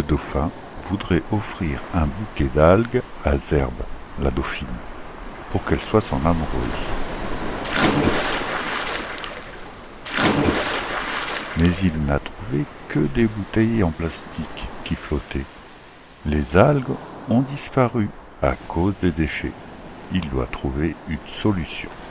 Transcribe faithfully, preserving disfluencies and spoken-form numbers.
le dauphin voudrait offrir un bouquet d'algues à Zerbe, la dauphine, pour qu'elle soit son amoureuse. Mais il n'a trouvé que des bouteilles en plastique qui flottaient. Les algues ont disparu à cause des déchets. Il doit trouver une solution.